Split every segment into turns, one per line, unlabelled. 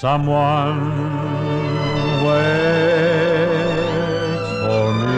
Someone waits for me.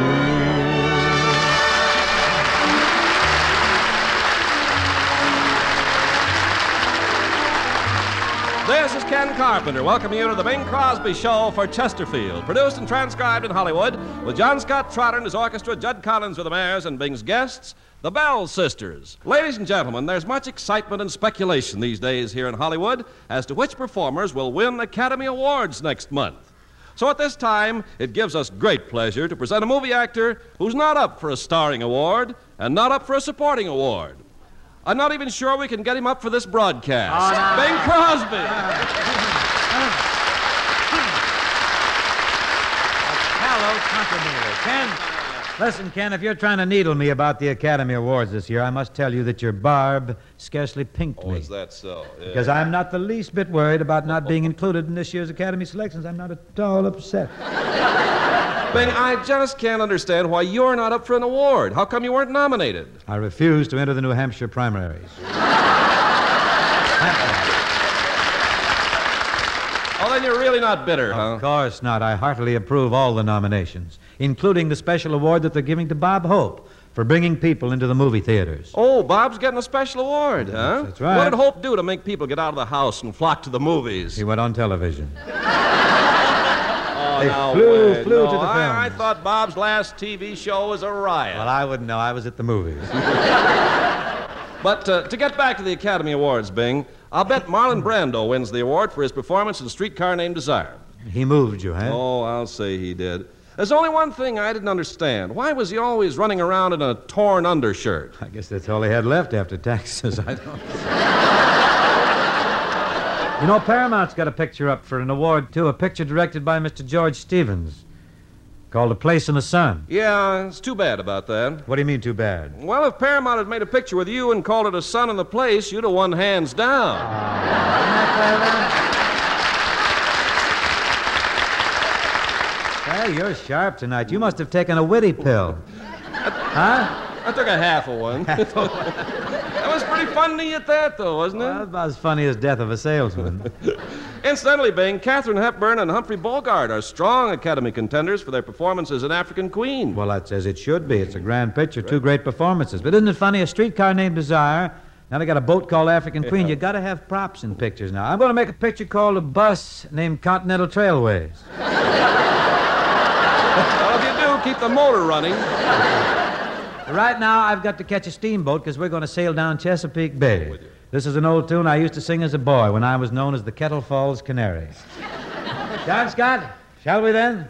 This is Ken Carpenter welcoming you to the Bing Crosby Show for Chesterfield, produced and transcribed in Hollywood with John Scott Trotter and his orchestra, Judd Collins with the Mayors, and Bing's guests, the Bell Sisters. Ladies and gentlemen, there's much excitement and speculation these days here in Hollywood as to which performers will win Academy Awards next month. So at this time, it gives us great pleasure to present a movie actor who's not up for a starring award and not up for a supporting award. I'm not even sure we can get him up for this broadcast. Bing Crosby.
Hello, Continental. Ken, listen, Ken, if you're trying to needle me about the Academy Awards this year, I must tell you that your barb scarcely pinked me.
Is that so? Yeah.
Because I'm not the least bit worried about not being included in this year's Academy selections. I'm not at all upset.
Bing, I just can't understand why you're not up for an award. How come you weren't nominated?
I refuse to enter the New Hampshire primaries.
Oh, then you're really not bitter, huh?
Of course not. I heartily approve all the nominations, including the special award that they're giving to Bob Hope for bringing people into the movie theaters.
Oh, Bob's getting a special award, huh?
That's right.
What did Hope do to make people get out of the house and flock to the movies?
He went on television.
Oh,
They
no
flew
way.
to
No,
the films.
I thought Bob's last TV show was a riot.
Well, I wouldn't know. I was at the movies.
But to get back to the Academy Awards, Bing, I'll bet Marlon Brando wins the award for his performance in Streetcar Named Desire.
He moved you, huh?
Oh, I'll say he did. There's only one thing I didn't understand. Why was he always running around in a torn undershirt?
I guess that's all he had left after taxes. I don't. You know, Paramount's got a picture up for an award, too. A picture directed by Mr. George Stevens called A Place in the Sun.
Yeah, it's too bad about that.
What do you mean, too bad?
Well, if Paramount had made a picture with you and called it A Sun in the Place, you'd have won hands down.
Hey, you're sharp tonight. You must have taken a witty pill. Huh?
I took a half of one. That was pretty funny at that, though, wasn't it?
Well, that's about as funny as Death of a Salesman.
Incidentally, Bing, Katharine Hepburn and Humphrey Bogart are strong Academy contenders for their performances in African Queen.
Well, that's as it should be. It's a grand picture, two great performances. But isn't it funny? A Streetcar Named Desire. Now they got a boat called African Queen. You got to have props in pictures now. I'm going to make a picture called A Bus Named Continental Trailways.
Well, if you do, keep the motor running.
Right now, I've got to catch a steamboat because we're going to sail down Chesapeake Bay. This is an old tune I used to sing as a boy when I was known as the Kettle Falls Canary. John Scott, shall we then?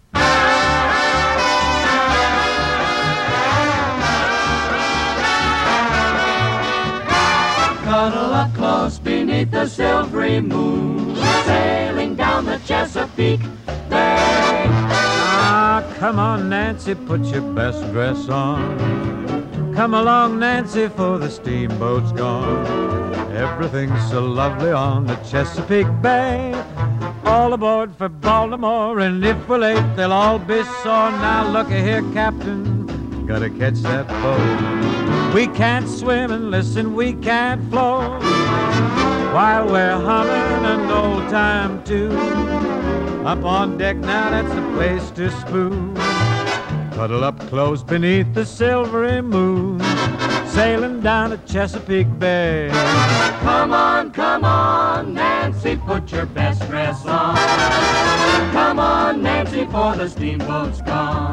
Cuddle up close beneath the silvery moon, sailing down the Chesapeake Bay.
Ah, come on, Nancy, put your best dress on. Come along, Nancy, for the steamboat's gone. Everything's so lovely on the Chesapeake Bay. All aboard for Baltimore, and if we're late, they'll all be sore. Now, looky here, Captain, gotta catch that boat. We can't swim, and listen, we can't float. While we're humming an old time tune, up on deck now, that's the place to spoon. Cuddle up close beneath the silvery moon, sailing down to Chesapeake Bay.
Come on, Nancy, put your best dress on. Come on, Nancy, for the steamboat's gone.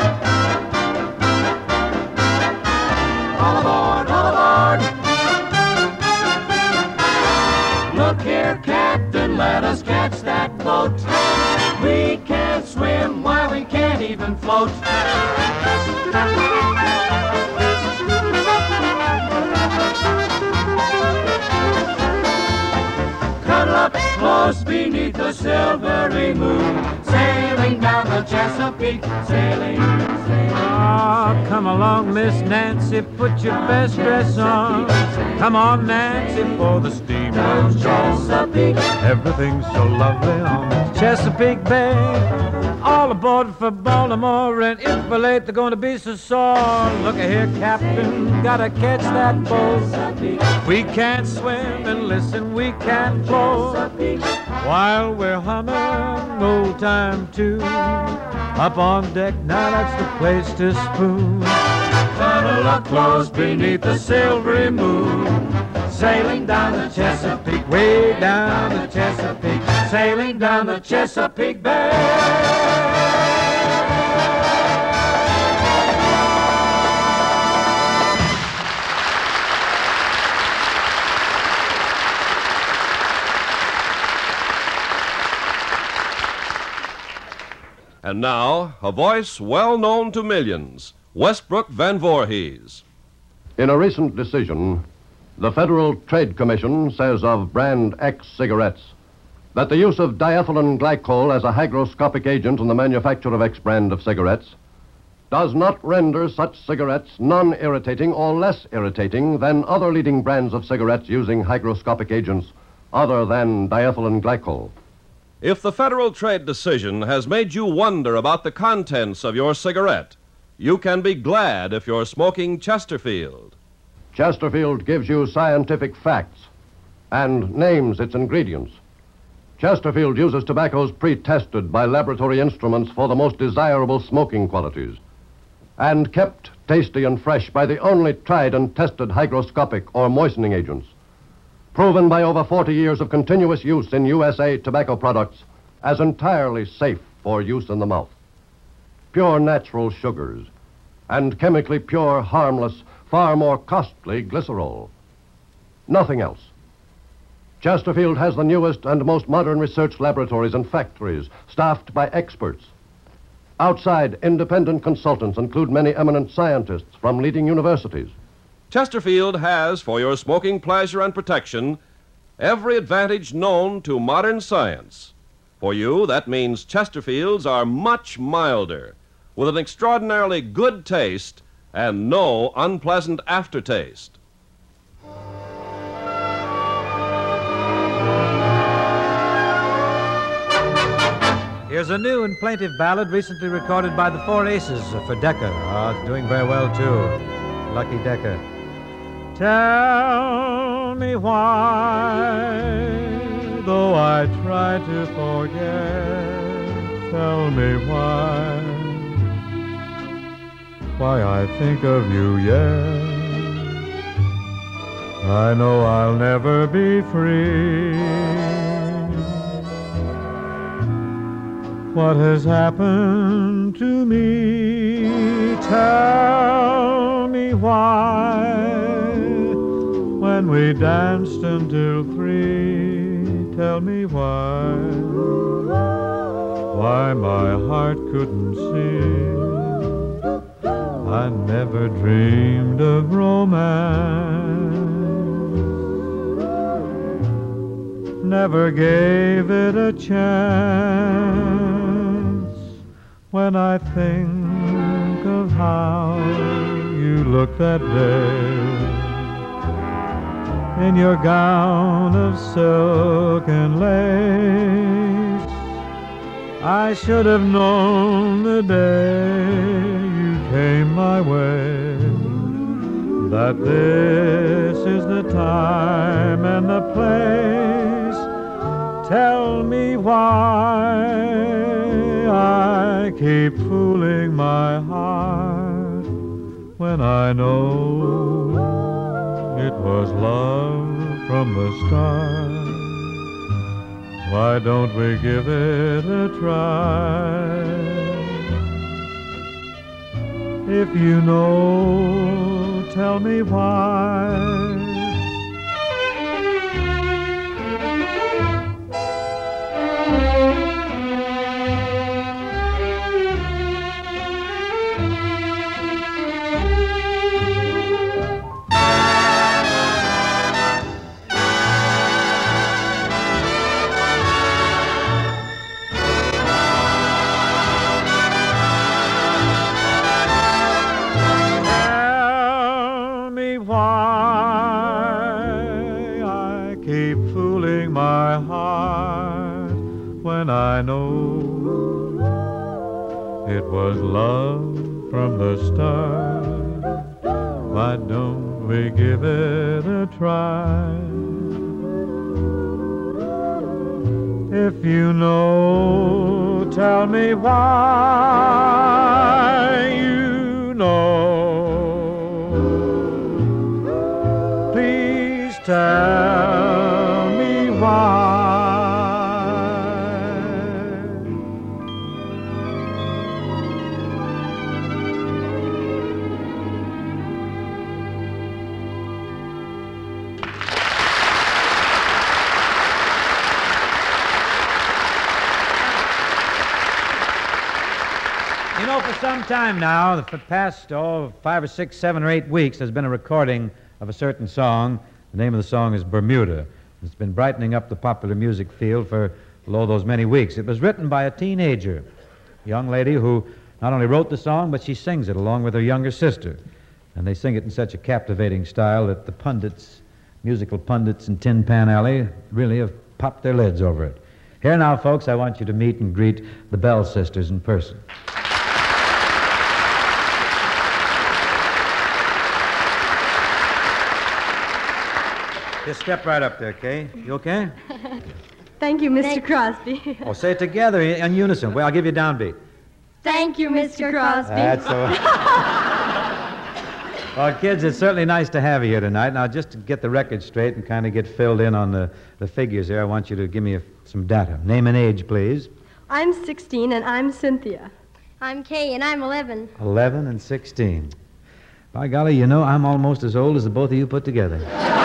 All aboard, all aboard. Look here, Captain, let us catch that boat. We can't swim, why we can't even float. Cuddle up close beneath the silvery moon, sailing down the Chesapeake, sailing, sailing.
Ah, come along, Miss Nancy, put your best dress on. Come on, Nancy, for the steamboat's gone.
Chesapeake.
Everything's so lovely on the Chesapeake Bay. All aboard for Baltimore, and if we're late, they're going to be so sore. Look here, Captain, gotta catch that boat. We can't swim, and listen, we can't float. while we're humming old time tune. Up on deck, now that's the place to spoon. Cuddle up close beneath the silvery moon, sailing down the Chesapeake, way down the Chesapeake, sailing down the Chesapeake Bay.
And now, a voice well known to millions, Westbrook Van Voorhees.
In a recent decision, the Federal Trade Commission says of brand X cigarettes that the use of diethylene glycol as a hygroscopic agent in the manufacture of X brand of cigarettes does not render such cigarettes non-irritating or less irritating than other leading brands of cigarettes using hygroscopic agents other than diethylene glycol.
If the Federal Trade decision has made you wonder about the contents of your cigarette, you can be glad if you're smoking Chesterfield.
Chesterfield gives you scientific facts and names its ingredients. Chesterfield uses tobaccos pre-tested by laboratory instruments for the most desirable smoking qualities and kept tasty and fresh by the only tried and tested hygroscopic or moistening agents, proven by over 40 years of continuous use in USA tobacco products as entirely safe for use in the mouth. Pure natural sugars and chemically pure, harmless, far more costly glycerol. Nothing else. Chesterfield has the newest and most modern research laboratories and factories staffed by experts. Outside, independent consultants include many eminent scientists from leading universities.
Chesterfield has, for your smoking pleasure and protection, every advantage known to modern science. For you, that means Chesterfields are much milder, with an extraordinarily good taste and no unpleasant aftertaste.
Here's a new and plaintive ballad recently recorded by the Four Aces for Decca. It's doing very well, too. Lucky Decca. Tell me why, though I try to forget, tell me why I think of you yet. I know I'll never be free. What has happened to me? Tell me why, when we danced until 3, tell me why my heart couldn't see. I never dreamed of romance, never gave it a chance. When I think of how you looked that day in your gown of silk and lace, I should have known the day you came my way that this is the time and the place. Tell me why I keep fooling my heart when I know it was love from the start. Why don't we give it a try? If you know, tell me why. I know it was love from the start. Why don't we give it a try? If you know, tell me why you know. Please tell me why. You know, for some time now, for the past 5 or 6, 7 or 8 weeks, there's been a recording of a certain song. The name of the song is Bermuda. It's been brightening up the popular music field for those many weeks. It was written by a teenager, a young lady who not only wrote the song, but she sings it along with her younger sister. And they sing it in such a captivating style that the pundits, musical pundits in Tin Pan Alley, really have popped their lids over it. Here now, folks, I want you to meet and greet the Bell Sisters in person. Just step right up there, Kay. You okay?
Thank you, Mr. Crosby.
Oh, say it together in unison. Well, I'll give you a downbeat.
Thank you, Mr. Crosby.
That's so. Well, kids, it's certainly nice to have you here tonight. Now, just to get the record straight and kind of get filled in on the figures here, I want you to give me some data. Name and age, please.
I'm 16, and I'm Cynthia.
I'm Kay, and I'm 11.
11 and 16. By golly, you know, I'm almost as old as the both of you put together.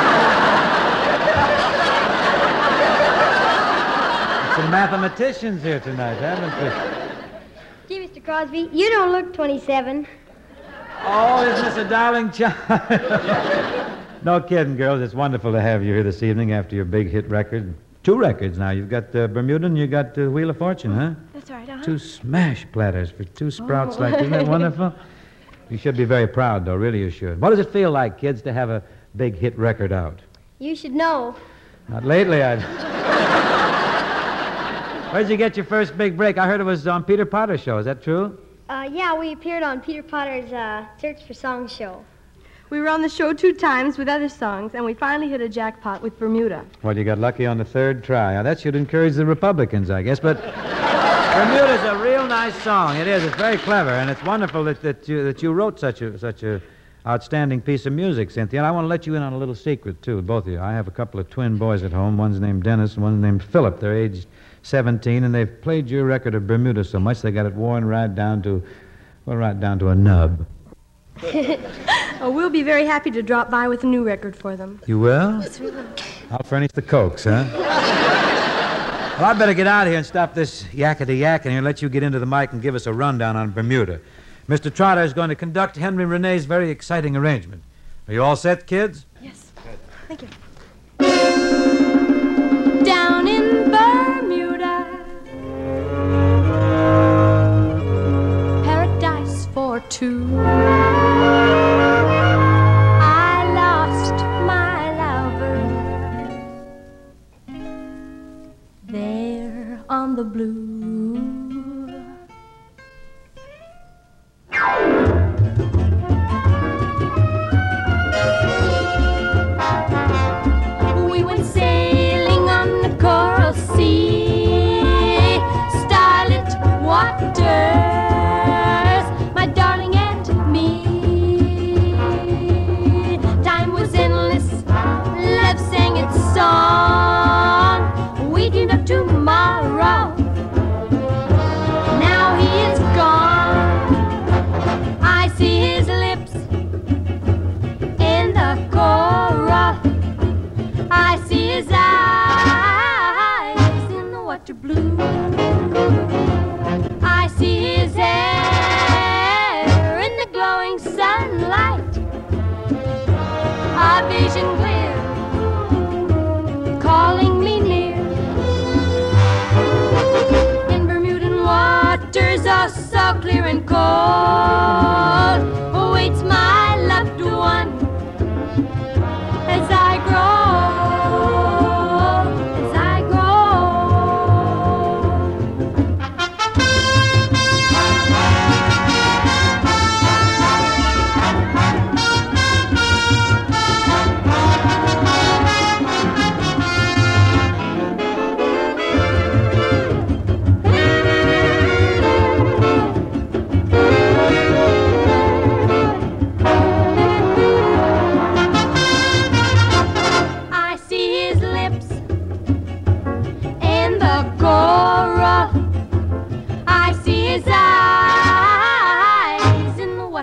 Some mathematicians here tonight, haven't we?
Gee, Mr. Crosby, you don't look 27.
Oh, isn't this a darling child? No kidding, girls. It's wonderful to have you here this evening after your big hit record. 2 records now. You've got Bermuda and you got Wheel of Fortune, huh?
That's right,
2 smash platters for 2 sprouts like that. Isn't that wonderful? You should be very proud, though. Really, you should. What does it feel like, kids, to have a big hit record out?
You should know.
Not lately, Where'd you get your first big break? I heard it was on Peter Potter's show. Is that true?
Yeah, we appeared on Peter Potter's Search for Songs show.
We were on the show 2 times with other songs, and we finally hit a jackpot with Bermuda.
Well, you got lucky on the 3rd try. Now, that should encourage the Republicans, I guess, but Bermuda's a real nice song. It is. It's very clever, and it's wonderful that you wrote such a outstanding piece of music, Cynthia. And I want to let you in on a little secret, too, both of you. I have a couple of twin boys at home. One's named Dennis and one's named Philip. They're aged 17, and they've played your record of Bermuda so much they got it worn right down to a nub.
Oh, we'll be very happy to drop by with a new record for them.
You will?
Yes, we will.
I'll furnish the cokes, huh? Well, I'd better get out of here and stop this yakety-yak and let you get into the mic and give us a rundown on Bermuda. Mr. Trotter is going to conduct Henry Renee's very exciting arrangement. Are you all set, kids?
Yes.
Good.
Thank you.
Down in Bermuda, paradise for 2. I lost my lover there on the blue. We went sailing on the coral sea, starlit waters, my darling and me.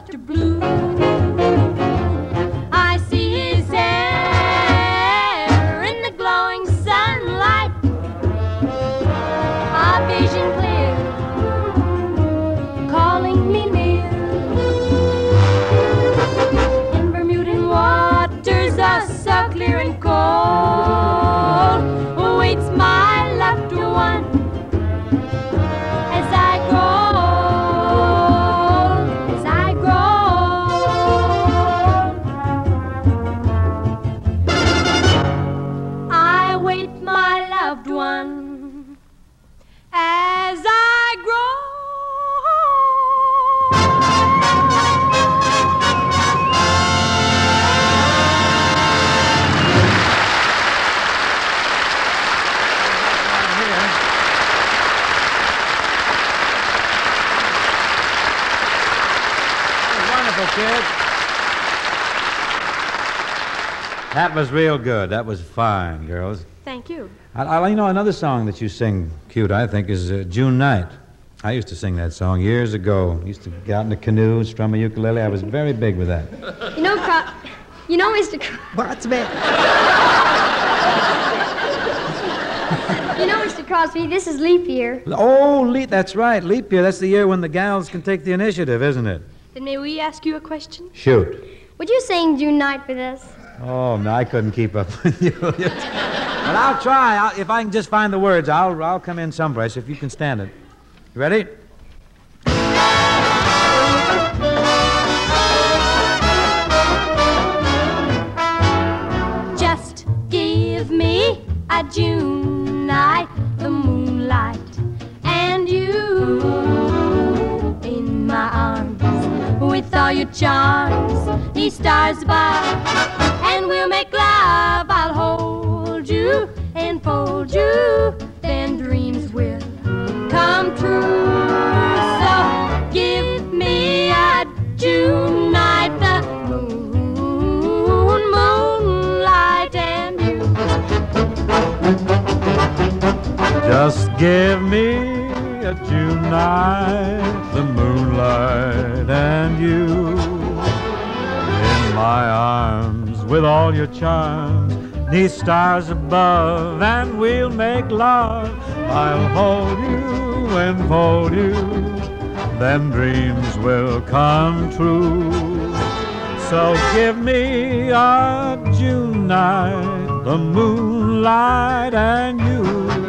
Dr. Blue. I see his hair in the glowing sunlight, a vision clear, calling me near. In Bermudan waters, so clear and cold, waits my loved one as I grow, as I grow. I wait my loved one as I grow.
Kid. That was real good. That was fine, girls.
Thank you.
You know, another song that you sing cute, I think, is June Night. I used to sing that song years ago. Used to get out in a canoe, strum a ukulele. I was very big with that.
You know, Mr.
What's that?
You know, Mr. Crosby, this is leap year.
Oh, that's right. Leap year. That's the year when the gals can take the initiative, isn't it?
Then may we ask you a question?
Shoot.
Would you sing June Night with us?
Oh, no, I couldn't keep up with you. But I'll try. If I can just find the words, I'll come in someplace if you can stand it. You ready?
Just give me a June night, the moonlight, and you in my arms. With all your charms, these stars above, and we'll make love. I'll hold you and fold you, then dreams will come true. So give me a June night, the moonlight, and you.
Just give me a June night, the moonlight, and you in my arms with all your charms, these stars above, and we'll make love. I'll hold you and fold you, then dreams will come true. So give me a June night, the moonlight, and you.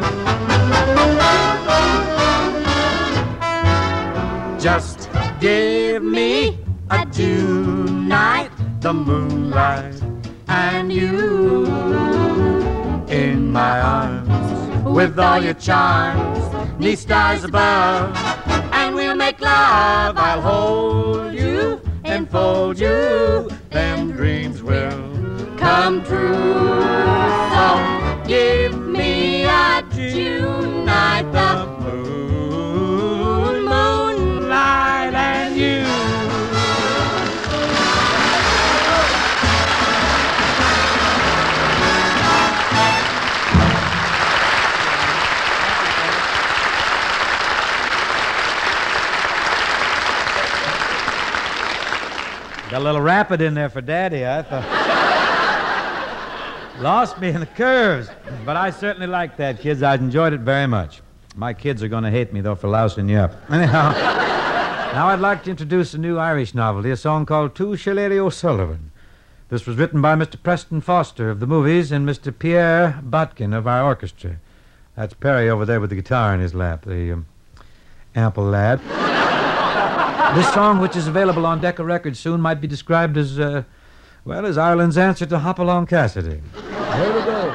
Just give me a June night, the moonlight, and you in my arms with all your charms, these stars above, and we'll make love. I'll hold you and fold you, then dreams will come true. So give me a June night, the moonlight, and you. Got a little rapid in there for Daddy, I thought. Lost me in the curves. But I certainly liked that, kids. I enjoyed it very much. My kids are going to hate me, though, for lousing you up. Anyhow, now I'd like to introduce a new Irish novelty, a song called Two Shillelagh O'Sullivan. This was written by Mr. Preston Foster of the movies and Mr. Pierre Botkin of our orchestra. That's Perry over there with the guitar in his lap, the ample lad. This song, which is available on Decca Records soon, might be described as, as Ireland's answer to Hopalong Cassidy. Here we go.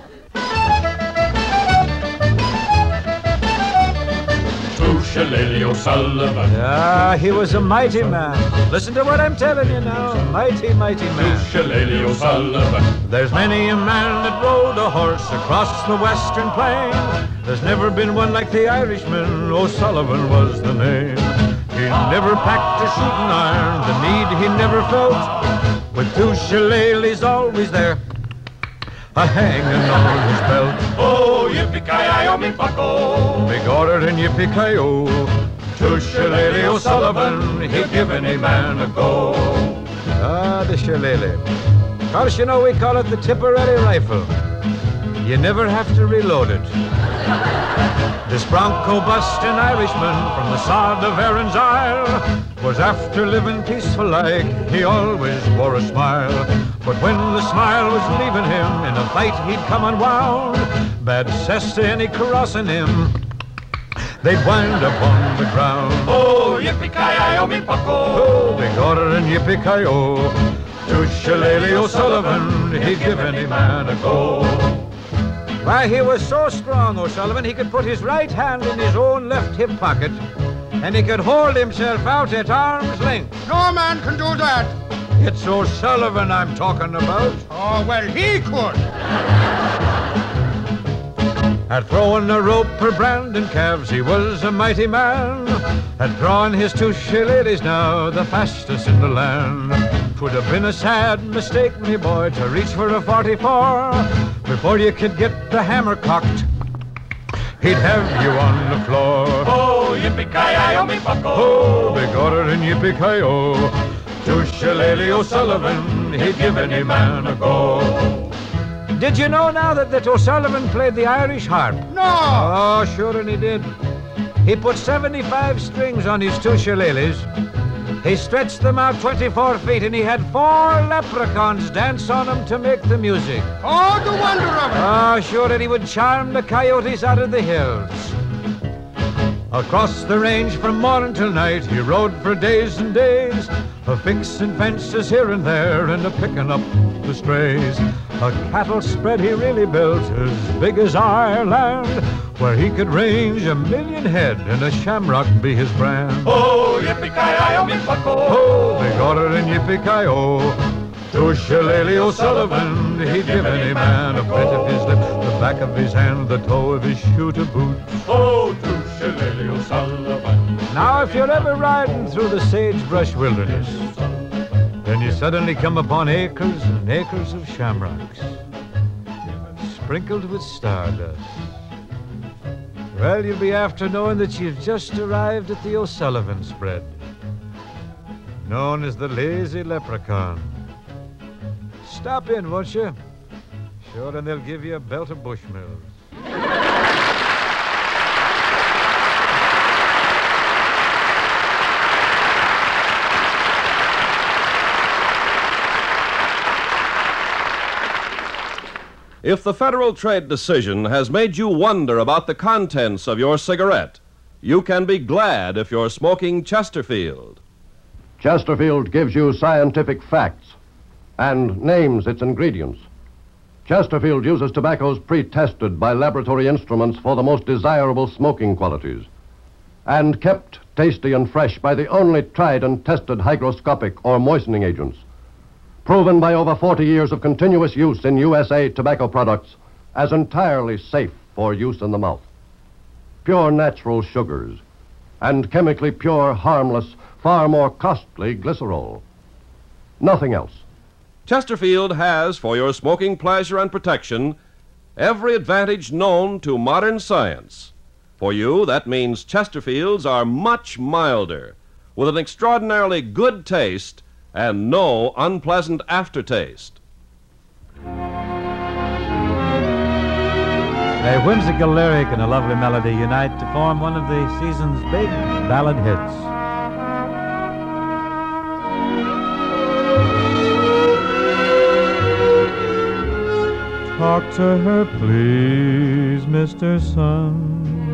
Two Shillelagh O'Sullivan.
He was a mighty man. Listen to what I'm telling you now. Mighty, mighty man.
Two Shillelagh O'Sullivan.
There's many a man that rode a horse across the western plain. There's never been one like the Irishman. O'Sullivan was the name. He never packed a shooting iron, the need he never felt. With two shillelaghs always there, a hanging on his belt.
Oh, yippee-ki-yo, me bucko.
Big order and yippee-ki-yo. To Shillelagh O'Sullivan, he'd give any man a go. Ah, the shillelagh. Of course, you know, we call it the Tipperary rifle. You never have to reload it. This bronco-busting Irishman from the sod of Erin's Isle was after living peaceful like, he always wore a smile. But when the smile was leaving him, in a fight he'd come unwound. Bad cess to any crossing him, they'd wind up on the ground.
Oh, yippee-ki-yo, me bucko.
Oh, big order and yippee-ki-yo. To Shillelagh O'Sullivan, he'd give any man a go. Why, he was so strong, O'Sullivan, he could put his right hand in his own left hip pocket, and he could hold himself out at arm's length.
No man can do that.
It's O'Sullivan I'm talking about.
Oh, well, he could.
At throwing a rope for branding calves, he was a mighty man. At drawing his two shillelaghs now, the fastest in the land. 'Twould have been a sad mistake, me boy, to reach for a 44. Before you could get the hammer cocked, he'd have you on the floor.
Oh, yippee-ki-yo, me bucko.
Oh, big order and yippee-ki-yo. To Shillelagh O'Sullivan, he'd give any man a go. Did you know now that O'Sullivan played the Irish harp?
No.
Oh, sure, and he did. He put 75 strings on his two shillelaghs. He stretched them out 24 feet, and he had 4 leprechauns dance on them to make the music.
Oh, the wonder of it.
Oh, sure, and he would charm the coyotes out of the hills. Across the range from morning till night, he rode for days and days, a-fixing fences here and there, and a-picking up the strays. A cattle spread he really built, as big as Ireland, where he could range 1,000,000 head, and a shamrock be his brand.
Oh, yippee-ki-yo, me bucko.
Oh, big order and yippee-ki-yo. To Shillelagh O'Sullivan, he'd give any man a bit of his lip, the back of his hand, the toe of his shoe to boot.
Oh, to Shillelagh O'Sullivan.
Now, if you're ever riding through the sagebrush wilderness, then you suddenly come upon acres and acres of shamrocks, sprinkled with stardust. Well, you'll be after knowing that you've just arrived at the O'Sullivan spread, known as the Lazy Leprechaun. Stop in, won't you? Sure, and they'll give you a belt of Bushmills.
If the Federal Trade decision has made you wonder about the contents of your cigarette, you can be glad if you're smoking Chesterfield.
Chesterfield gives you scientific facts and names its ingredients. Chesterfield uses tobaccos pre-tested by laboratory instruments for the most desirable smoking qualities and kept tasty and fresh by the only tried and tested hygroscopic or moistening agents, proven by over 40 years of continuous use in USA tobacco products as entirely safe for use in the mouth. Pure natural sugars and chemically pure, harmless, far more costly glycerol. Nothing else.
Chesterfield has, for your smoking pleasure and protection, every advantage known to modern science. For you, that means Chesterfields are much milder, with an extraordinarily good taste and no unpleasant aftertaste.
A whimsical lyric and a lovely melody unite to form one of the season's big ballad hits.
Talk to her, please, Mr. Sun.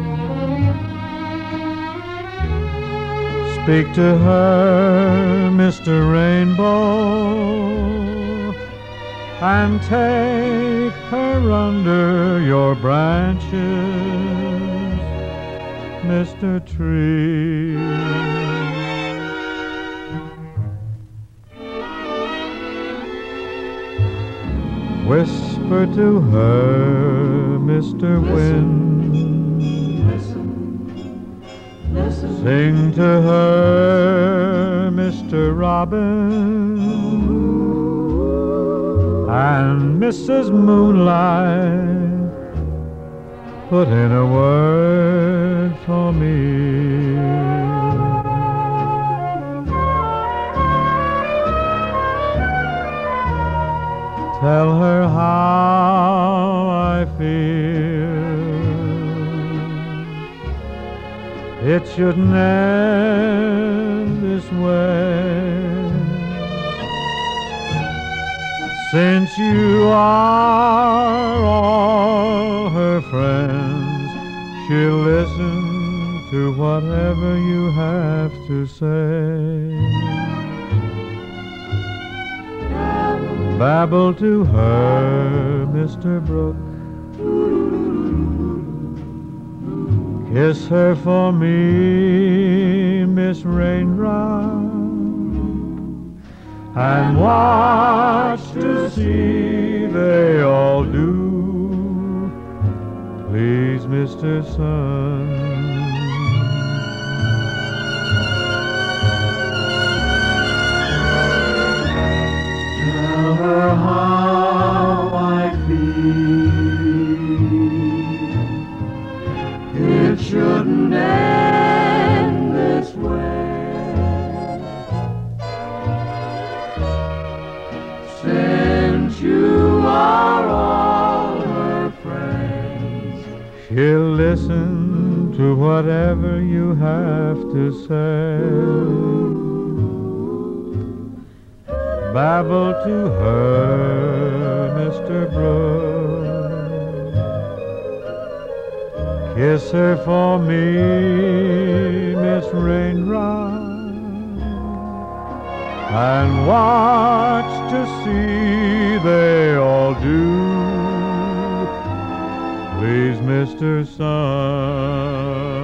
Speak to her, Mr. Rainbow, and take her under your branches, Mr. Tree. Whisper to her, Mr. Wind. Sing to her, Mr. Robin, and Mrs. Moonlight, put in a word for me.
it shouldn't end this way. Since you are all her friends, she'll listen to whatever you have to say. Babble to her, Mr. Brooke. Kiss her for me, Miss Raindrop. And watch to see they all do. Please, Mr. Sun. Tell her how I feel. It shouldn't end this way. Since you are all her friends, she'll listen to whatever you have to say. Babble to her, Mr. Brooke. Kiss her for me, Miss Raindrop. And watch to see they all do. Please, Mr. Sun.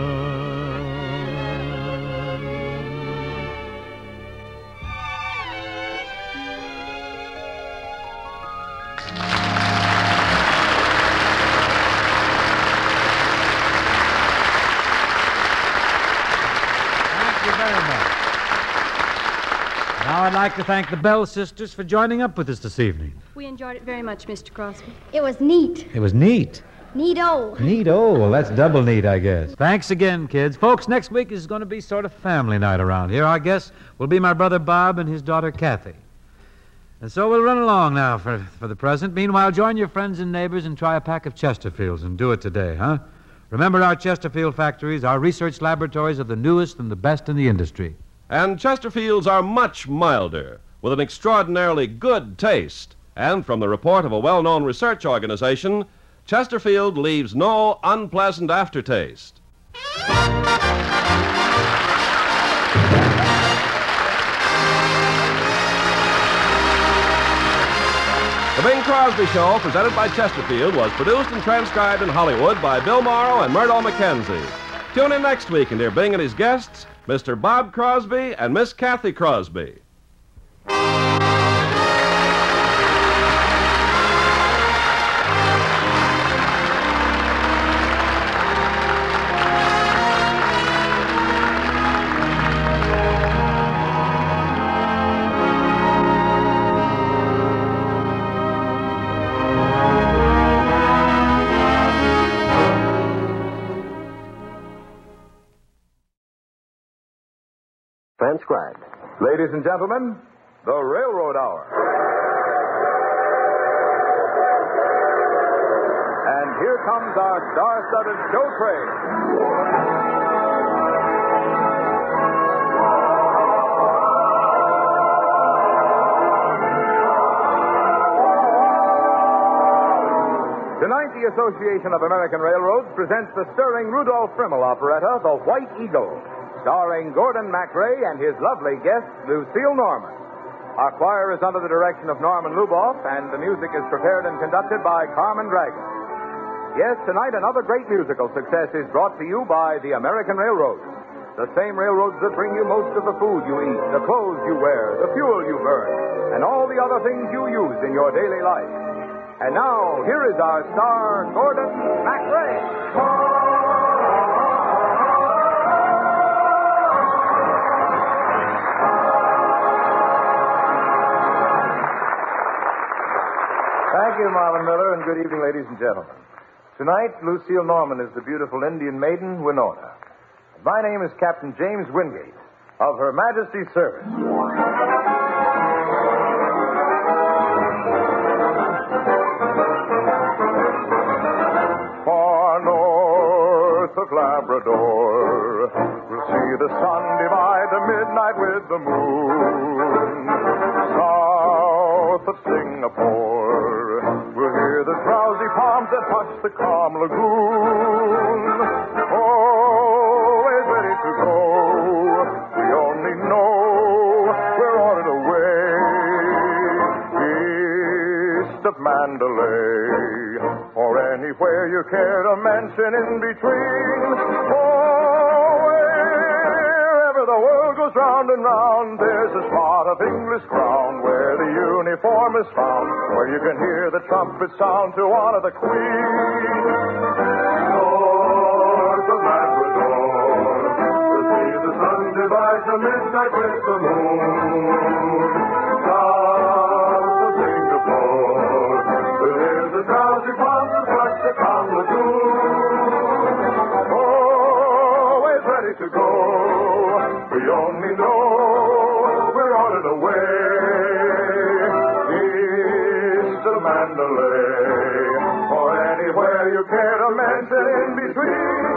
Now I'd like to thank the Bell Sisters for joining up with us this evening.
We enjoyed it very much, Mr. Crosby.
It was neat.
It was neat.
Neato.
Neat, oh, well, that's double neat, I guess. Thanks again, kids. Folks, next week is going to be sort of family night around here. Our guests will be my brother Bob and his daughter Kathy. And so we'll run along now for the present. Meanwhile, join your friends and neighbors and try a pack of Chesterfields and do it today, huh? Remember, our Chesterfield factories, our research laboratories are the newest and the best in the industry.
And Chesterfields are much milder, with an extraordinarily good taste. And from the report of a well-known research organization, Chesterfield leaves no unpleasant aftertaste. The Bing Crosby Show, presented by Chesterfield, was produced and transcribed in Hollywood by Bill Morrow and Murdo McKenzie. Tune in next week and hear Bing and his guests, Mr. Bob Crosby and Miss Kathy Crosby.
Transcribed. Ladies and gentlemen, the Railroad Hour. And here comes our star-studded show train. Tonight, the Association of American Railroads presents the stirring Rudolph Frimmel operetta, The White Eagle, starring Gordon MacRae and his lovely guest, Lucille Norman. Our choir is under the direction of Norman Luboff, and the music is prepared and conducted by Carmen Dragon. Yes, tonight another great musical success is brought to you by the American Railroads. The same railroads that bring you most of the food you eat, the clothes you wear, the fuel you burn, and all the other things you use in your daily life. And now, here is our star, Gordon MacRae.
Thank you, Marvin Miller, and good evening, ladies and gentlemen. Tonight, Lucille Norman is the beautiful Indian maiden, Winona. My name is Captain James Wingate, of Her Majesty's service. Far north of Labrador, sun divide the midnight with the moon. South of Singapore, we'll hear the drowsy palms that touch the calm lagoon. Always ready to go, we only know we're ordered away. East of Mandalay, or anywhere you care to mention in between. Wherever the world goes round and round, there's a spot of English ground where the uniform is found, where you can hear the trumpet sound to honor the Queen. North of Labrador, we'll see the sun divide the midnight with the moon. South of Singapore, we'll hear the drowsy palms that touch the calm lagoon. Always ready to go, we only know we're ordered away. East of Mandalay, or anywhere you care to mention in between.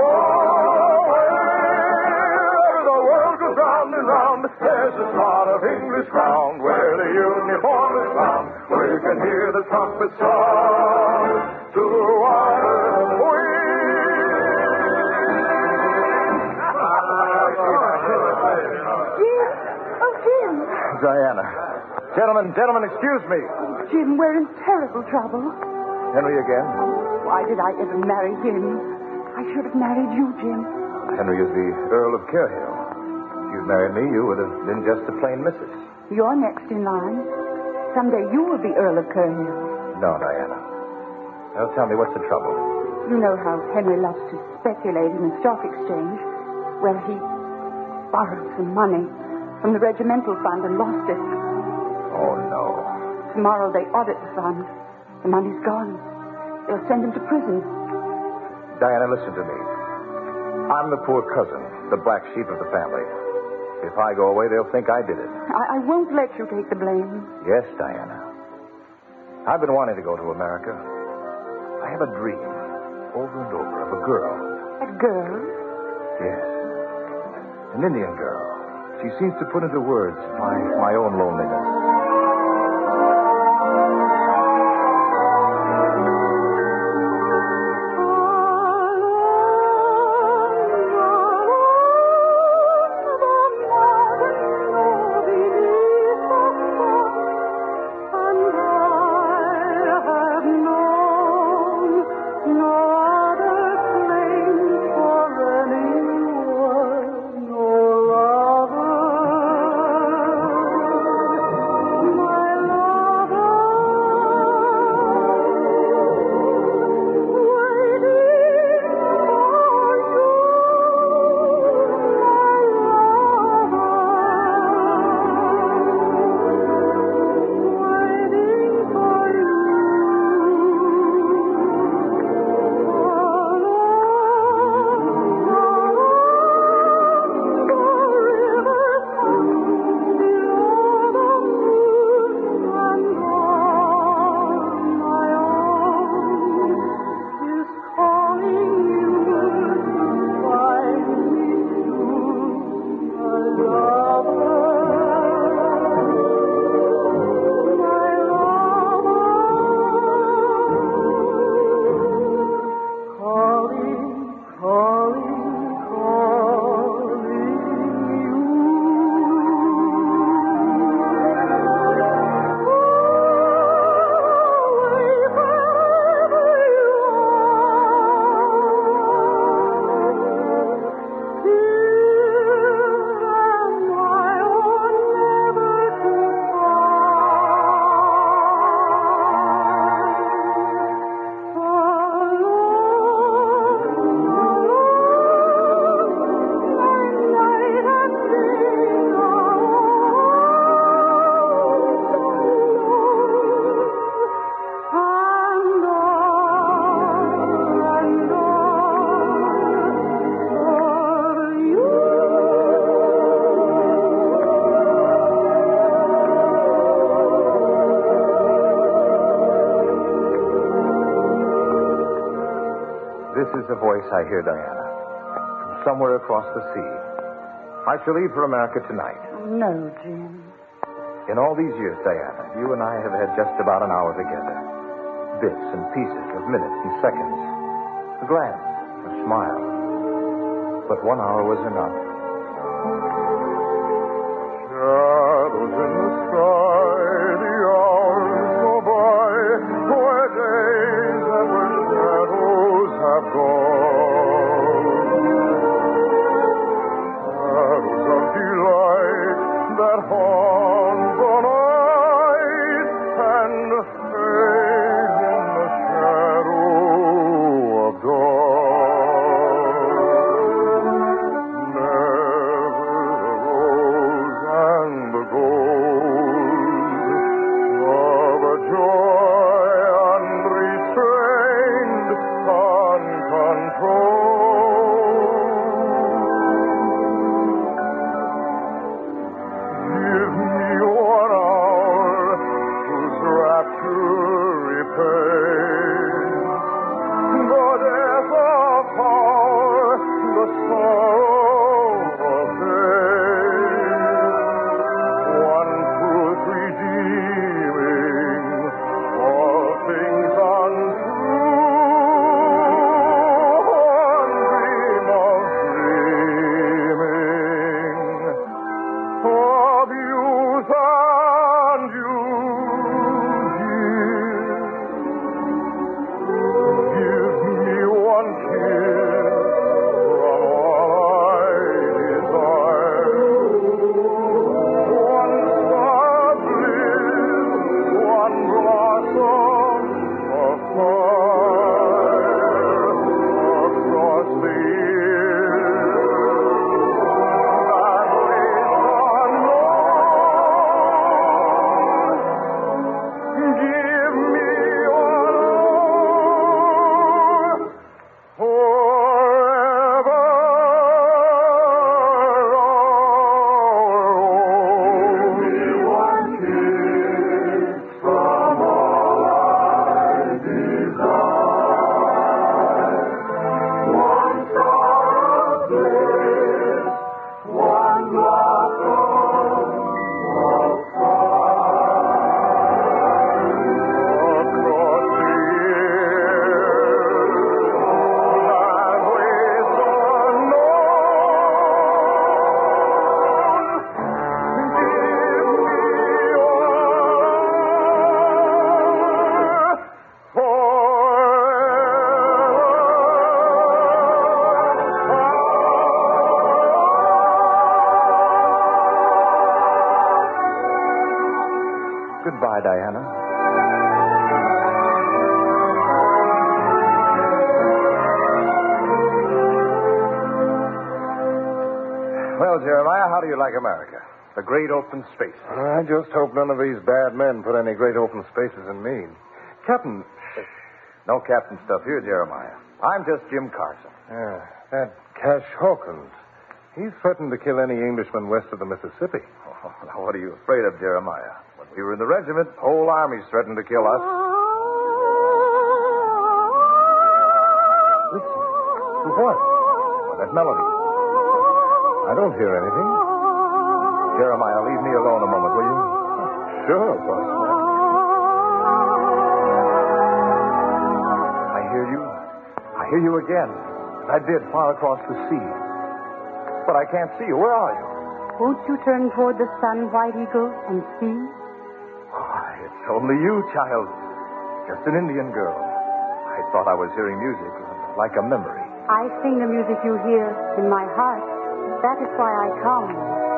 Wherever the world goes round and round, there's a spot of English ground where the uniform is found, where you can hear the trumpet sound to honor the Queen. Diana. Gentlemen, excuse me.
Jim, we're in terrible trouble.
Henry again?
Why did I ever marry him? I should have married you, Jim.
Henry is the Earl of Carehill. If you'd married me, you would have been just a plain missus.
You're next in line. Someday you will be Earl of Carehill.
No, Diana. Now tell me, what's the trouble?
You know how Henry loves to speculate in the stock exchange. Well, he borrowed some money from the regimental fund and lost it.
Oh, no.
Tomorrow they audit the fund. The money's gone. They'll send him to prison.
Diana, listen to me. I'm the poor cousin, the black sheep of the family. If I go away, they'll think I did it.
I won't let you take the blame.
Yes, Diana. I've been wanting to go to America. I have a dream, over and over, of a girl.
A girl?
Yes. An Indian girl. She seems to put into words my own loneliness. This is the voice I hear, Diana, from somewhere across the sea. I shall leave for America tonight.
No, Jim.
In all these years, Diana, you and I have had just about an hour together. Bits and pieces of minutes and seconds. A glance, a smile. But 1 hour was enough.
Shadows in the sky, the hours go by, where days and where shadows have gone. Shadows of delight that haunt the night and fade in the shadow of dawn. Never the rose and the gold of a joy unrestrained, uncontrolled. Give me 1 hour whose rapture repays the death of power, the sorrow of days. One truth redeeming all things untrue. One dream of dreaming of youth and you, dear. Give me 1 kiss from all I desire. 1 star bliss, 1 blossom of fire across the years. That waits unknown. Give me 1 hour forever. Give me 1 kiss from all I desire. 1 star of bliss, 1 blossom of fire across the years. That waits unknown. Give me 1 Goodbye, Diana. Well, Jeremiah, how do you like America? The great open space.
I just hope none of these bad men put any great open spaces in me.
Captain. No captain stuff here, Jeremiah. I'm just Jim Carson.
Yeah, that Cash Hawkins. He's threatened to kill any Englishman west of the Mississippi.
Oh, now, what are you afraid of, Jeremiah? When we were in the regiment, whole armies threatened to kill us.
Listen. To what?
Oh, that melody.
I don't hear anything.
Jeremiah, leave me alone a moment, will you?
Sure, boss.
I hear you. I hear you again. As I did far across the sea. But I can't see you. Where are you?
Won't you turn toward the sun, White Eagle, and see?
Why, it's only you, child. Just an Indian girl. I thought I was hearing music, like a memory.
I sing the music you hear in my heart. That is why I come.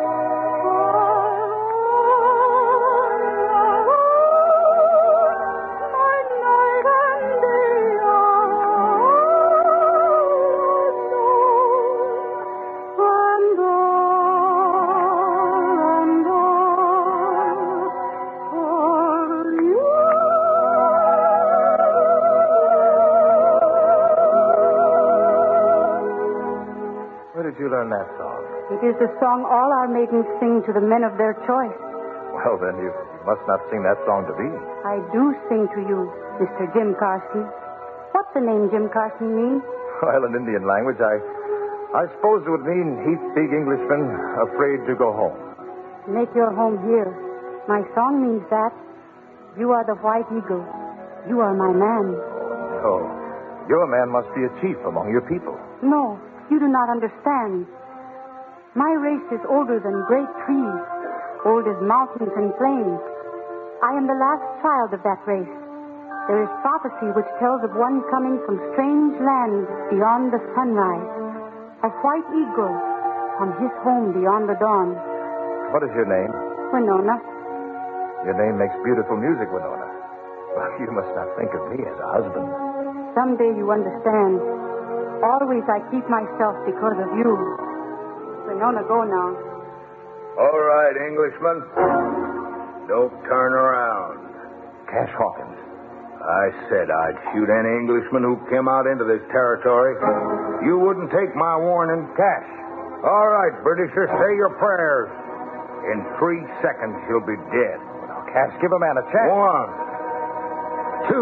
Where did you learn that song?
It is the song all our maidens sing to the men of their choice.
Well, then you must not sing that song to me.
I do sing to you, Mr. Jim Carson. What's the name Jim Carson mean?
Well, in Indian language, I I suppose it would mean he'd speak Englishman, afraid to go home.
Make your home here. My song means that. You are the White Eagle. You are my man.
Oh, your man must be a chief among your people.
No, you do not understand. My race is older than great trees, old as mountains and plains. I am the last child of that race. There is prophecy which tells of one coming from strange lands beyond the sunrise. A white eagle from his home beyond the dawn.
What is your name?
Winona.
Your name makes beautiful music, Winona. Well, you must not think of me as a husband.
Someday you understand. Always I keep myself because of you. Winona, go now.
All right, Englishman. Don't turn around.
Cash Hawkins.
I said I'd shoot any Englishman who came out into this territory. You wouldn't take my warning, Cash. All right, Britisher, say your prayers. In 3 seconds, you'll be dead.
Now, Cash, give a man a chance.
1,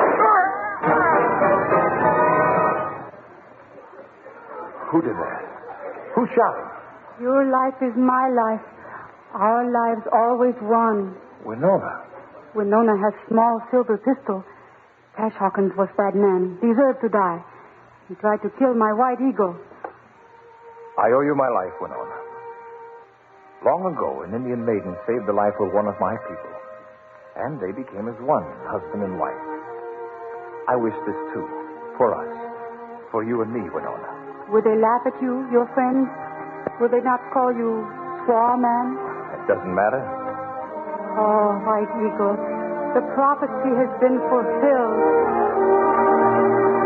2.
Who did that? Who shot him?
Your life is my life. Our lives always one.
Winona.
Winona has small silver pistol. Cash Hawkins was bad man. Deserved to die. He tried to kill my White Eagle.
I owe you my life, Winona. Long ago, an Indian maiden saved the life of one of my people. And they became as one, husband and wife. I wish this too, for us. For you and me, Winona.
Would they laugh at you, your friends? Would they not call you squaw man?
It doesn't matter.
Oh, White Eagle, the prophecy has been fulfilled.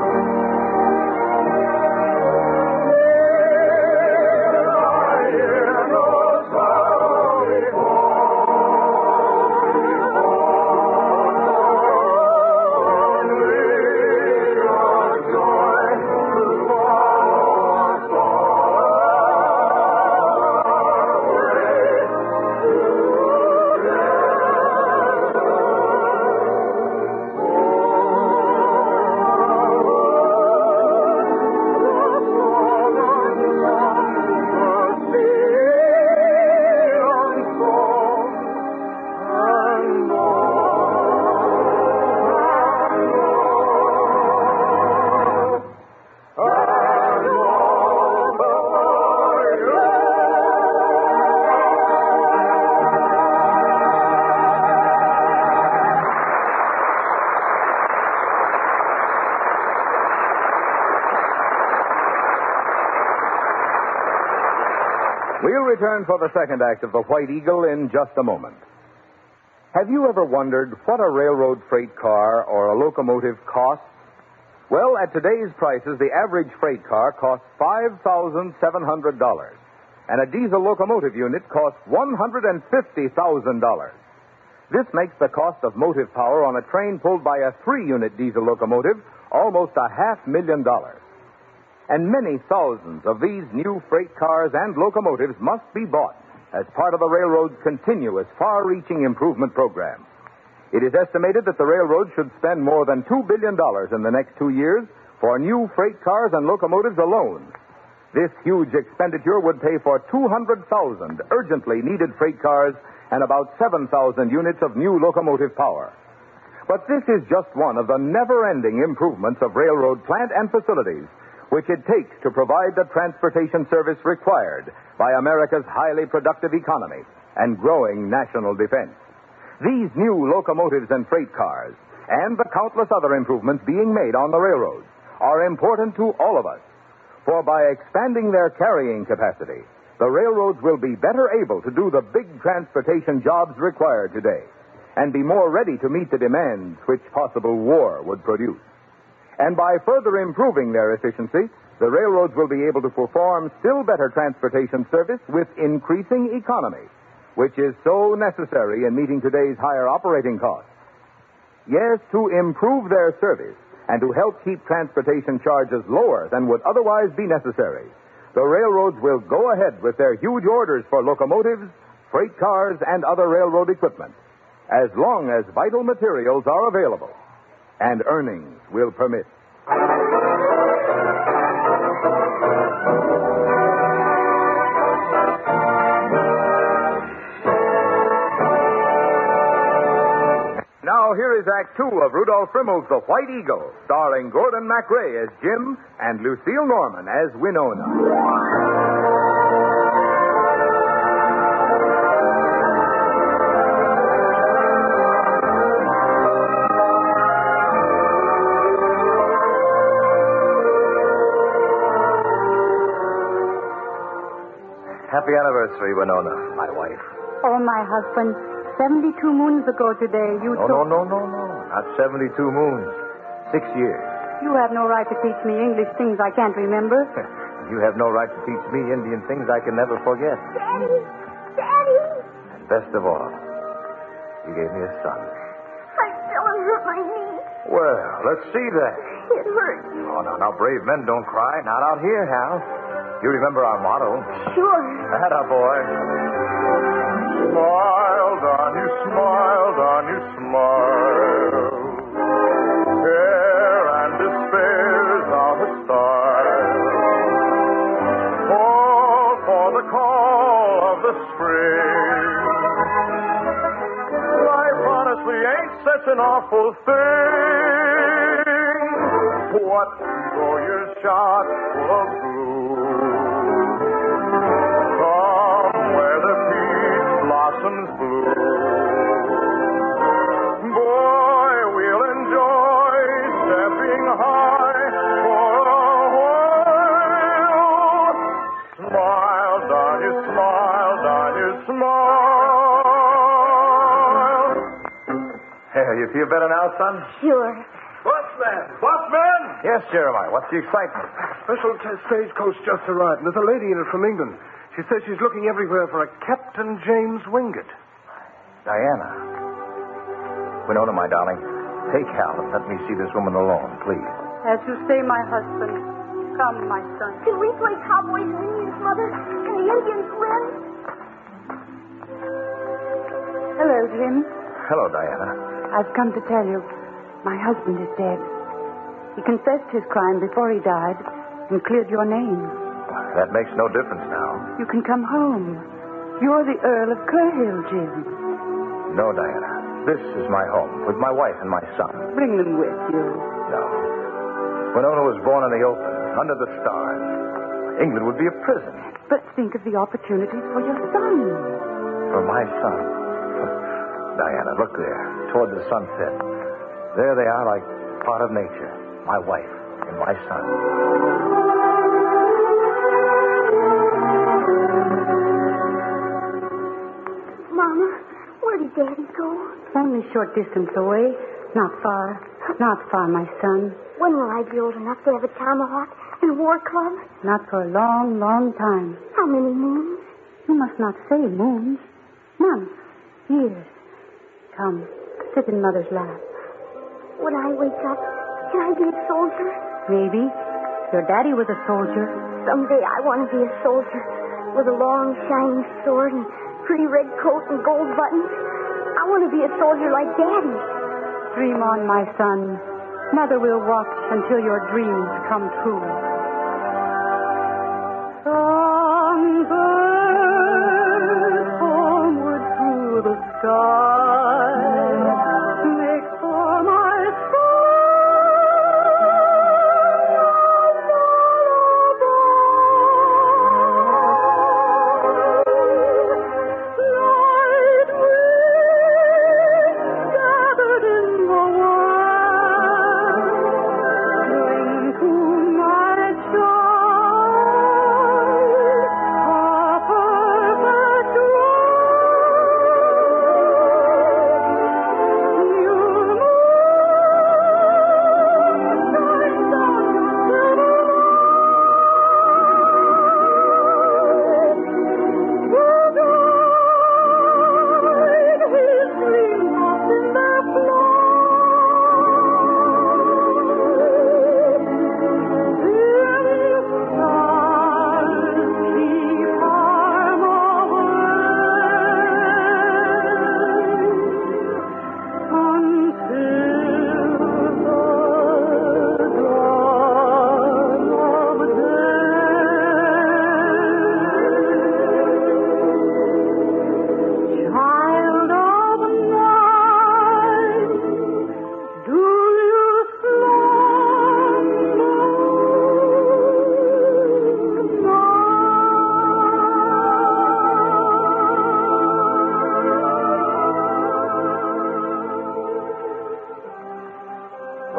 We'll return for the second act of The White Eagle in just a moment. Have you ever wondered what a railroad freight car or a locomotive costs? Well, at today's prices, the average freight car costs $5,700, and a diesel locomotive unit costs $150,000. This makes the cost of motive power on a train pulled by a 3-unit diesel locomotive almost $500,000. And many thousands of these new freight cars and locomotives must be bought as part of the railroad's continuous, far-reaching improvement program. It is estimated that the railroad should spend more than $2 billion in the next 2 years for new freight cars and locomotives alone. This huge expenditure would pay for 200,000 urgently needed freight cars and about 7,000 units of new locomotive power. But this is just one of the never-ending improvements of railroad plant and facilities which it takes to provide the transportation service required by America's highly productive economy and growing national defense. These new locomotives and freight cars, and the countless other improvements being made on the railroads, are important to all of us. For by expanding their carrying capacity, the railroads will be better able to do the big transportation jobs required today, and be more ready to meet the demands which possible war would produce. And by further improving their efficiency, the railroads will be able to perform still better transportation service with increasing economy, which is so necessary in meeting today's higher operating costs. Yes, to improve their service and to help keep transportation charges lower than would otherwise be necessary, the railroads will go ahead with their huge orders for locomotives, freight cars, and other railroad equipment, as long as vital materials are available and earnings will permit. now here is Act Two of Rudolph Frimmel's The White Eagle, starring Gordon MacRae as Jim and Lucille Norman as Winona.
Happy anniversary, Winona, my wife.
Oh, my husband. 72 moons ago today, you
No. Not 72 moons. 6 years.
You have no right to teach me English things I can't remember.
You have no right to teach me Indian things I can never forget.
Daddy! Daddy!
And best of all, you gave me a son.
I fell and hurt my knee.
Well, let's see that.
It hurts.
Oh, now, brave men don't cry. Not out here, Hal. You remember our motto.
Sure.
Atta boy.
Smile, Don, you smile, Don, you smile. Care and despair's out of style. Fall for the call of the spring. Life honestly ain't such an awful thing. What though you're shot full of blue? Somewhere the peach blossoms bloom. Boy, we'll enjoy stepping high for a while. Smile, Don, you smile, Don, you smile.
Hey, you feel better now, son?
Sure.
Bossman! Bossman!
Yes, Jeremiah. What's the excitement?
Special stagecoach just arrived, and there's a lady in it from England. She says she's looking everywhere for a Captain James Wingate.
Diana. Winona, my darling, take Hal and let me see this woman alone, please.
As you say, my husband. Come, my son.
Can we play cowboys and Indians, Mother? Can the Indians win?
Hello, Jim.
Hello, Diana.
I've come to tell you, my husband is dead. He confessed his crime before he died and cleared your name.
That makes no difference now.
You can come home. You're the Earl of Clearhill, Jim.
No, Diana. This is my home with my wife and my son.
Bring them with you.
No. Winona was born in the open, under the stars. England would be a prison.
But think of the opportunities for your son.
For my son. Diana, look there, toward the sunset. There they are, like part of nature. My wife and my son.
Mama, where did Daddy go?
Only a short distance away. Not far. Not far, my son.
When will I be old enough to have a tomahawk and a war club?
Not for a long, long time.
How many moons?
You must not say moons. Months. Years. Come, sit in Mother's lap.
When I wake up, can I be a soldier?
Maybe. Your daddy was a soldier.
Someday I want to be a soldier with a long, shining sword and pretty red coat and gold buttons. I want to be a soldier like Daddy.
Dream on, my son. Mother will watch until your dreams come true. Songbird, homeward through the sky, make for my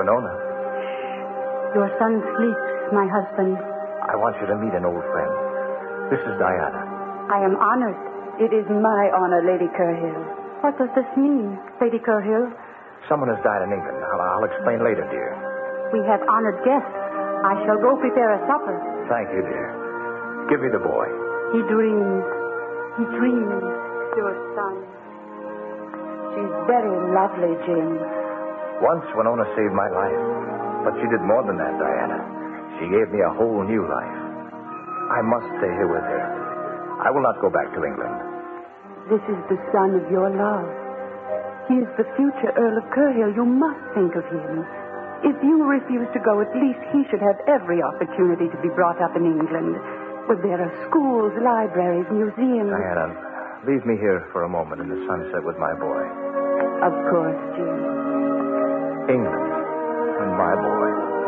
Winona.
Your son sleeps, my husband.
I want you to meet an old friend. This is Diana.
I am honored.
It is my honor, Lady Curhill.
What does this mean, Lady Curhill?
Someone has died in England. I'll explain later, dear.
We have honored guests. I shall go prepare a supper.
Thank you, dear. Give me the boy.
He dreams. He dreams. Your son.
She's very lovely, Jim.
Once Winona saved my life. But she did more than that, Diana. She gave me a whole new life. I must stay here with her. I will not go back to England.
This is the son of your love. He is the future Earl of Curhill. You must think of him. If you refuse to go, at least he should have every opportunity to be brought up in England, where there are schools, libraries, museums.
Diana, leave me here for a moment in the sunset with my boy.
Of course, Jim.
England and my boy.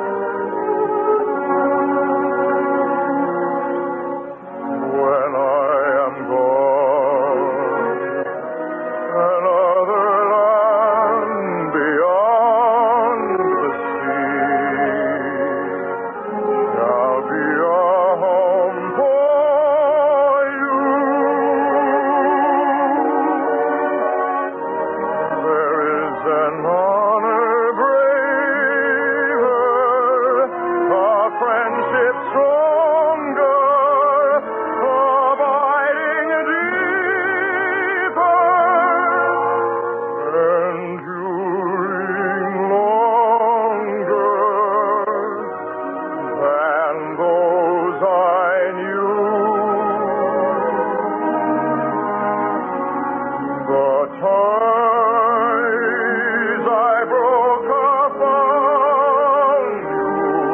When I am gone, another land beyond the sea shall be a home for you. There is an honor braver, a friendship stronger, abiding deeper, enduring longer than those I knew. The ties I broke upon you,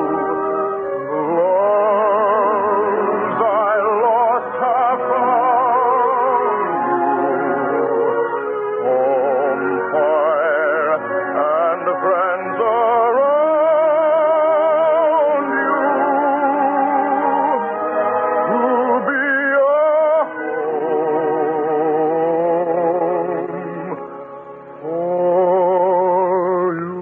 loves I lost have found you. Home fire and friends around you to be a home for you.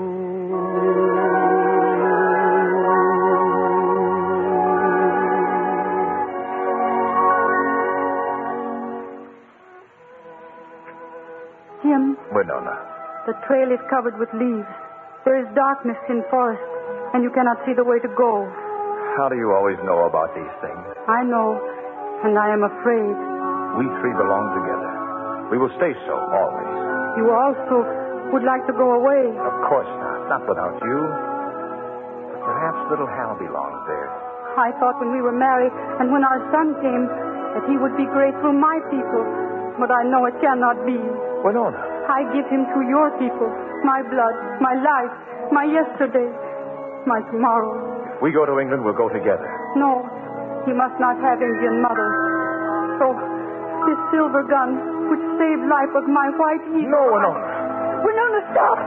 Jim,
Winona.
the trail is covered with leaves. There is darkness in forest, and you cannot see the way to go.
How do you always know about these things?
I know, and I am afraid.
We three belong together. We will stay so, always.
You also would like to go away.
Of course not. Not without you. But perhaps little Hal belongs there.
I thought when we were married and when our son came that he would be great through my people. But I know it cannot be.
Winona.
I give him to your people. My blood, my life, my yesterday, my tomorrow.
If we go to England, we'll go together.
No, he must not have Indian mother. So, this silver gun, which saved life of my white eagle.
No, Winona.
Winona, stop!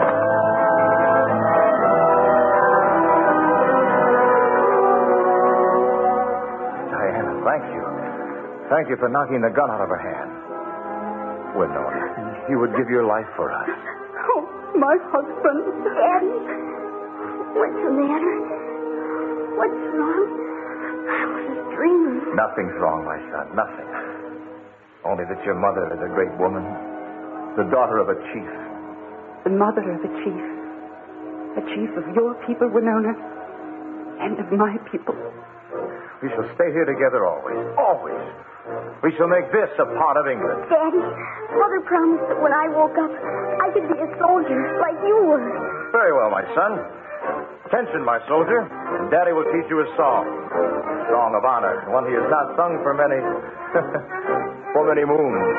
Diana, thank you. Thank you for knocking the gun out of her hand. Winona, you would give your life for us.
Oh, my husband.
Daddy, what's the matter? What's wrong? I was just dreaming.
Nothing's wrong, my son. Nothing. Only that your mother is a great woman. The daughter of a chief.
The mother of a chief. A chief of your people, Winona. And of my people.
We shall stay here together always. Always. We shall make this a part of England.
Daddy, Mother promised that when I woke up, I could be a soldier like you were.
Very well, my son. Attention, my soldier. And Daddy will teach you a song. A song of honor. One he has not sung for many... for many moons.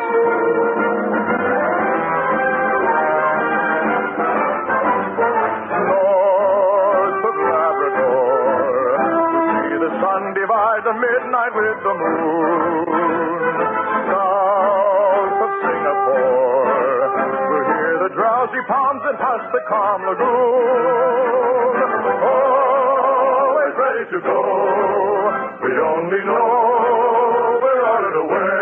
North of Labrador, to see the sun divide the midnight with the moon. South of Singapore, to hear the drowsy palms and hush the calm lagoon. Always ready to go, we only know we're on it away.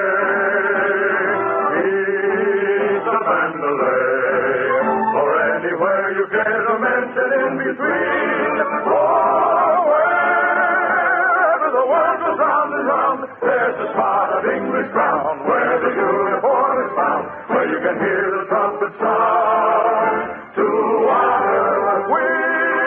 East of Mandalay, or anywhere you care to mention in between. Oh, wherever the world goes round and round, there's a spot of English ground where the uniform is found, where you can hear the trumpet sound to honor the Queen.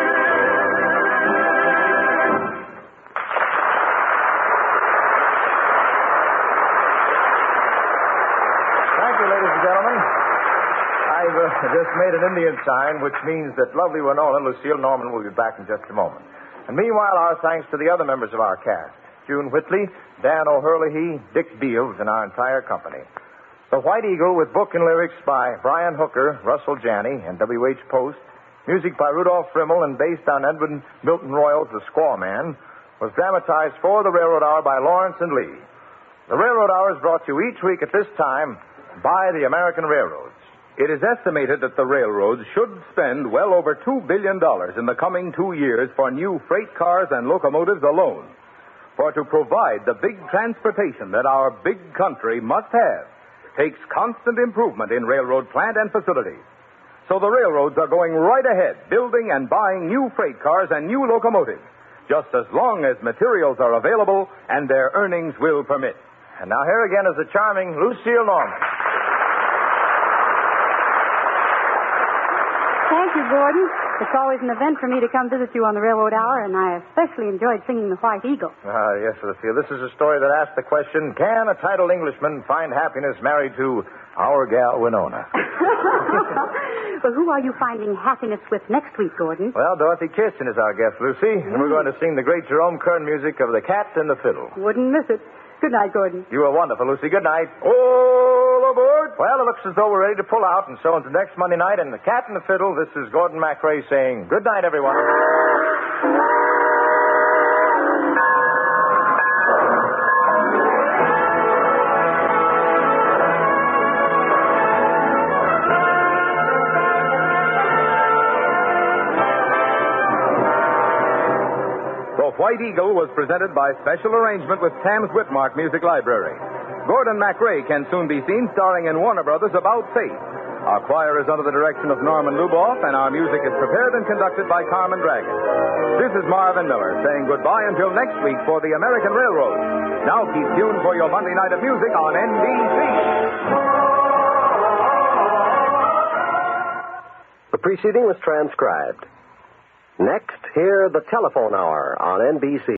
Thank you, ladies and gentlemen. I've just made an Indian sign, which means that lovely Winona, Lucille Norman, will be back in just a moment. And meanwhile, our thanks to the other members of our cast, June Whitley, Dan O'Hurley, Dick Beals, and our entire company. The White Eagle, with book and lyrics by Brian Hooker, Russell Janney, and W.H. Post, music by Rudolph Frimmel, and based on Edwin Milton Royal's The Squaw Man, was dramatized for the Railroad Hour by Lawrence and Lee. The Railroad Hour is brought to you each week at this time by the American Railroads.
It is estimated that the railroads should spend well over $2 billion in the coming 2 years for new freight cars and locomotives alone. For to provide the big transportation that our big country must have takes constant improvement in railroad plant and facilities. So the railroads are going right ahead, building and buying new freight cars and new locomotives, just as long as materials are available and their earnings will permit.
And now here again is the charming Lucille Norman.
Thank you, Gordon. It's always an event for me to come visit you on the Railroad Hour, and I especially enjoyed singing The White Eagle.
Yes, Lucille. This is a story that asks the question, can a titled Englishman find happiness married to our gal Winona?
Well, who are you finding happiness with next week, Gordon?
Well, Dorothy Kirsten is our guest, Lucy, and we're going to sing the great Jerome Kern music of The Cat and the Fiddle.
Wouldn't miss it. Good night, Gordon.
You are wonderful, Lucy. Good night. All aboard. Well, it looks as though we're ready to pull out, and so until next Monday night, and The Cat and the Fiddle, this is Gordon MacRae saying good night, everyone.
The White Eagle was presented by special arrangement with Tams Whitmark Music Library. Gordon MacRae can soon be seen starring in Warner Brothers' About Face. Our choir is under the direction of Norman Luboff, and our music is prepared and conducted by Carmen Dragon. This is Marvin Miller saying goodbye until next week for the American Railroad. Now keep tuned for your Monday night of music on NBC.
The preceding was transcribed. Next, hear the Telephone Hour on NBC.